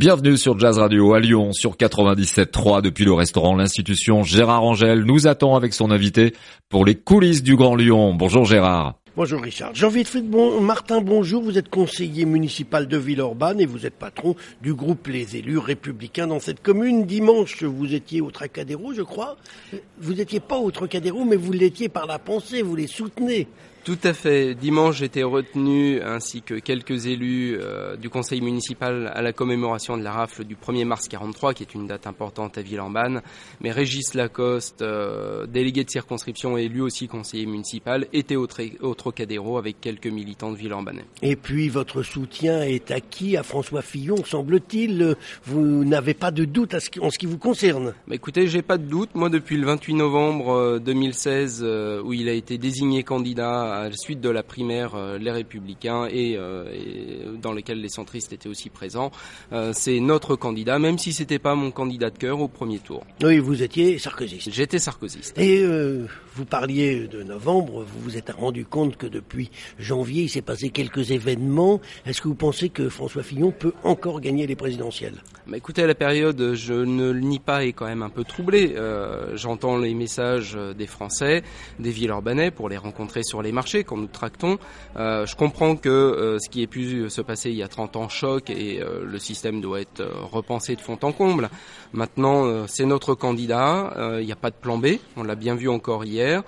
Bienvenue sur Jazz Radio à Lyon sur 97.3 depuis le restaurant L'Institution. Gérard Angel nous attend avec son invité pour les coulisses du Grand Lyon. Bonjour Gérard. Bonjour Richard. Jean-Wilfried Martin, bonjour. Vous êtes conseiller municipal de Villeurbanne et vous êtes patron du groupe Les Élus Républicains dans cette commune. Dimanche, vous étiez au Trocadéro, je crois. Vous n'étiez pas au Trocadéro, mais vous l'étiez par la pensée, vous les soutenez. Tout à fait. Dimanche, j'étais retenu, ainsi que quelques élus du conseil municipal, à la commémoration de la rafle du 1er mars 43, qui est une date importante à Villeurbanne. Mais Régis Lacoste, délégué de circonscription et lui aussi conseiller municipal, était au Trocadéro avec quelques militants de Villeurbanne. Et puis, votre soutien est acquis à François Fillon, semble-t-il. Vous n'avez pas de doute en ce qui vous concerne? Écoutez, j'ai pas de doute. Moi, depuis le 28 novembre 2016, où il a été désigné candidat à la suite de la primaire Les Républicains et dans lequel les centristes étaient aussi présents. C'est notre candidat, même si c'était pas mon candidat de cœur au premier tour. Oui, vous étiez sarkozyste. J'étais sarkozyste. Et vous parliez de novembre, vous vous êtes rendu compte que depuis janvier, il s'est passé quelques événements. Est-ce que vous pensez que François Fillon peut encore gagner les présidentielles? Écoutez, la période, je ne le nie pas, est quand même un peu troublée. J'entends les messages des Français, des Villeurbanais, pour les rencontrer sur les marchés quand nous tractons. Je comprends que ce qui ait pu se passer il y a 30 ans choque et le système doit être repensé de fond en comble. Maintenant, c'est notre candidat, il n'y a pas de plan B, on l'a bien vu encore hier,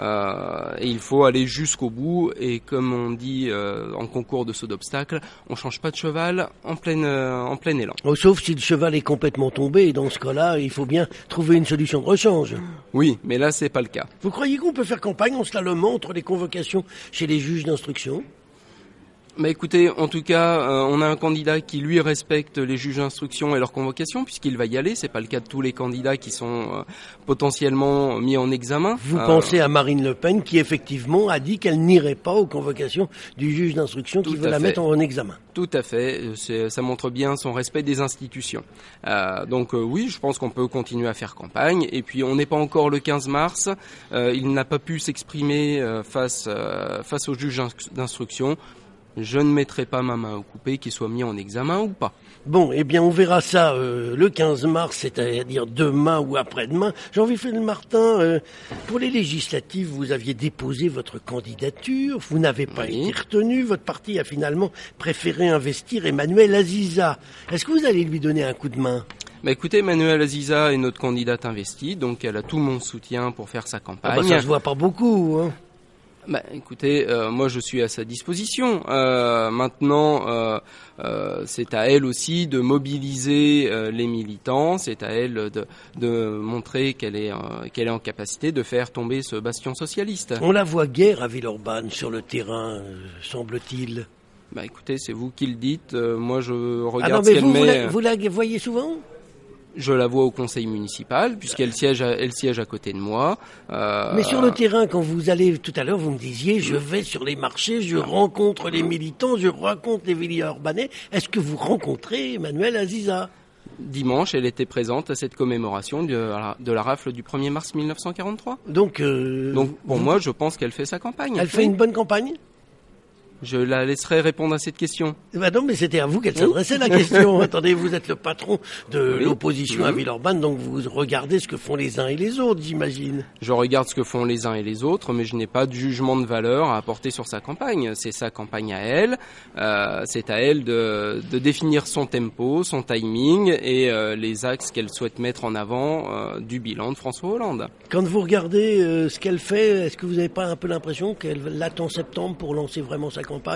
et il faut aller jusqu'au bout, et comme on dit en concours de saut d'obstacle, on ne change pas de cheval en plein élan. Sauf si le cheval est complètement tombé, et dans ce cas-là, il faut bien trouver une solution de rechange. Oui, mais là, c'est pas le cas. Vous croyez qu'on peut faire campagne en slalomant entre les convocations chez les juges d'instruction? Écoutez, en tout cas, on a un candidat qui lui respecte les juges d'instruction et leurs convocations, puisqu'il va y aller. C'est pas le cas de tous les candidats qui sont potentiellement mis en examen. Vous pensez à Marine Le Pen, qui effectivement a dit qu'elle n'irait pas aux convocations du juge d'instruction qui veut la mettre en examen. Tout à fait. Ça montre bien son respect des institutions. Donc oui, je pense qu'on peut continuer à faire campagne. Et puis on n'est pas encore le 15 mars. Il n'a pas pu s'exprimer face au juge d'instruction. Je ne mettrai pas ma main au coupé, qu'il soit mis en examen ou pas. Bon, eh bien, on verra ça le 15 mars, c'est-à-dire demain ou après-demain. Jean-Wilfried Martin, pour les législatives, vous aviez déposé votre candidature. Vous n'avez pas été retenu. Votre parti a finalement préféré investir Emmanuelle Aziza. Est-ce que vous allez lui donner un coup de main ? Écoutez, Emmanuelle Aziza est notre candidate investie, donc elle a tout mon soutien pour faire sa campagne. Ça se voit pas beaucoup, hein. Écoutez, moi je suis à sa disposition. Maintenant, c'est à elle aussi de mobiliser les militants. C'est à elle de montrer qu'elle est en capacité de faire tomber ce bastion socialiste. On la voit guère à Villeurbanne sur le terrain, semble-t-il. Écoutez, c'est vous qui le dites. Moi je regarde ce qu'elle met. Vous la voyez souvent ? Je la vois au conseil municipal, puisqu'elle siège à côté de moi. Mais sur le terrain, quand vous allez, tout à l'heure, vous me disiez, je vais sur les marchés, je rencontre les militants, je rencontre les Villeurbanais. Est-ce que vous rencontrez Emmanuelle Aziza ? Dimanche, elle était présente à cette commémoration de la rafle du 1er mars 1943. Donc pour moi, je pense qu'elle fait sa campagne. Elle fait une bonne campagne ? Je la laisserai répondre à cette question. Non, mais c'était à vous qu'elle s'adressait la question. Attendez, vous êtes le patron de l'opposition à Villeurbanne, donc vous regardez ce que font les uns et les autres, j'imagine. Je regarde ce que font les uns et les autres, mais je n'ai pas de jugement de valeur à apporter sur sa campagne. C'est sa campagne à elle. C'est à elle de définir son tempo, son timing et les axes qu'elle souhaite mettre en avant du bilan de François Hollande. Quand vous regardez ce qu'elle fait, est-ce que vous n'avez pas un peu l'impression qu'elle attend septembre pour lancer vraiment sa campagne ?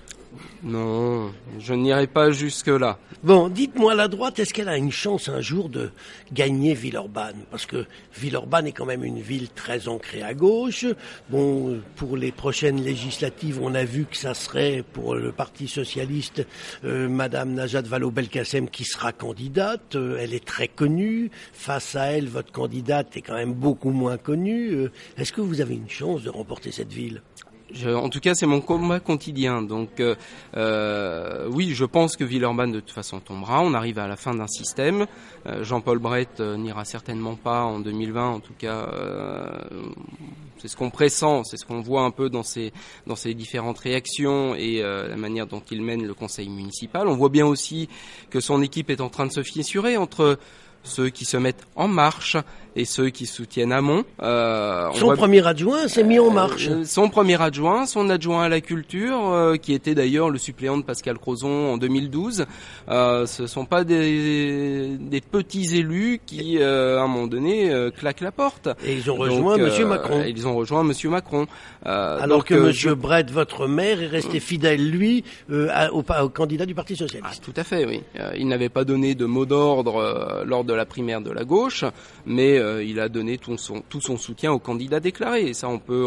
Non, je n'irai pas jusque-là. Bon, dites-moi, la droite, est-ce qu'elle a une chance un jour de gagner Villeurbanne ? Parce que Villeurbanne est quand même une ville très ancrée à gauche. Bon, pour les prochaines législatives, on a vu que ça serait pour le Parti Socialiste Madame Najat Vallaud-Belkacem qui sera candidate. Elle est très connue. Face à elle, votre candidate est quand même beaucoup moins connue. Est-ce que vous avez une chance de remporter cette ville ? En tout cas, c'est mon combat quotidien. Donc, oui, je pense que Villeurbanne de toute façon tombera. On arrive à la fin d'un système. Jean-Paul Brett n'ira certainement pas en 2020. En tout cas, c'est ce qu'on pressent, c'est ce qu'on voit un peu dans ses différentes réactions et la manière dont il mène le conseil municipal. On voit bien aussi que son équipe est en train de se fissurer entre ceux qui se mettent en marche et ceux qui soutiennent Hamon. Son premier adjoint s'est mis en marche. Son premier adjoint, son adjoint à la culture, qui était d'ailleurs le suppléant de Pascal Crozon en 2012. Ce sont pas des petits élus qui, à un moment donné, claquent la porte. Et ils ont rejoint Monsieur Macron. Ils ont rejoint Monsieur Macron. Alors que Monsieur Brett, votre maire, est resté fidèle, lui, au candidat du Parti Socialiste. Tout à fait, oui. Il n'avait pas donné de mot d'ordre lors de la primaire de la gauche, mais il a donné tout son soutien au candidat déclaré. Et ça, on peut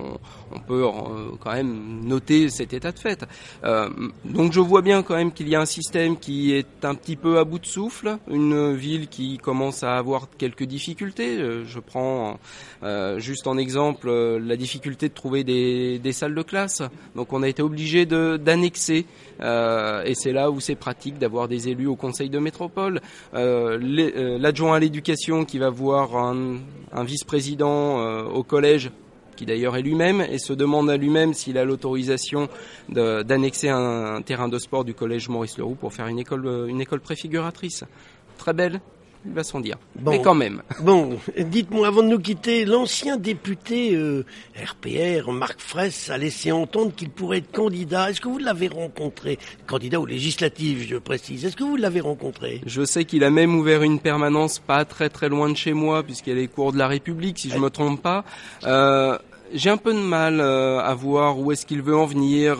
quand même noter cet état de fait. Donc je vois bien quand même qu'il y a un système qui est un petit peu à bout de souffle, une ville qui commence à avoir quelques difficultés. Je prends juste en exemple la difficulté de trouver des salles de classe. Donc on a été obligé d'annexer, et c'est là où c'est pratique d'avoir des élus au conseil de métropole. L'adjoint à l'éducation qui va voir un vice-président au collège, qui d'ailleurs est lui-même, et se demande à lui-même s'il a l'autorisation d'annexer un terrain de sport du collège Maurice-Leroux pour faire une école préfiguratrice. Très belle, il va sans dire. Bon, mais quand même. Bon, dites-moi, avant de nous quitter, l'ancien député RPR, Marc Fraisse, a laissé entendre qu'il pourrait être candidat. Est-ce que vous l'avez rencontré? Candidat aux législatives, je précise. Est-ce que vous l'avez rencontré? Je sais qu'il a même ouvert une permanence pas très très loin de chez moi, puisqu'elle est cours de la République, si je me trompe pas. J'ai un peu de mal à voir où est-ce qu'il veut en venir,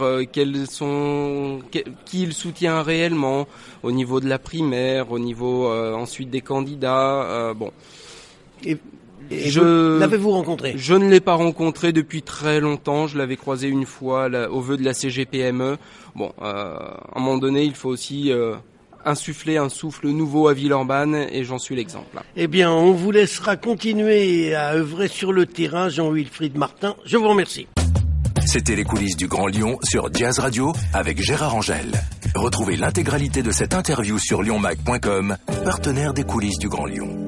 qui il soutient réellement au niveau de la primaire, au niveau ensuite des candidats. Bon. Et l'avez-vous rencontré? Je ne l'ai pas rencontré depuis très longtemps. Je l'avais croisé une fois au vœu de la CGPME. Bon, à un moment donné, il faut aussi insuffler un souffle nouveau à Villeurbanne, et j'en suis l'exemple. Eh bien, on vous laissera continuer à œuvrer sur le terrain, Jean-Wilfried Martin. Je vous remercie. C'était les coulisses du Grand Lyon sur Jazz Radio avec Gérard Angel. Retrouvez l'intégralité de cette interview sur lyonmac.com, partenaire des coulisses du Grand Lyon.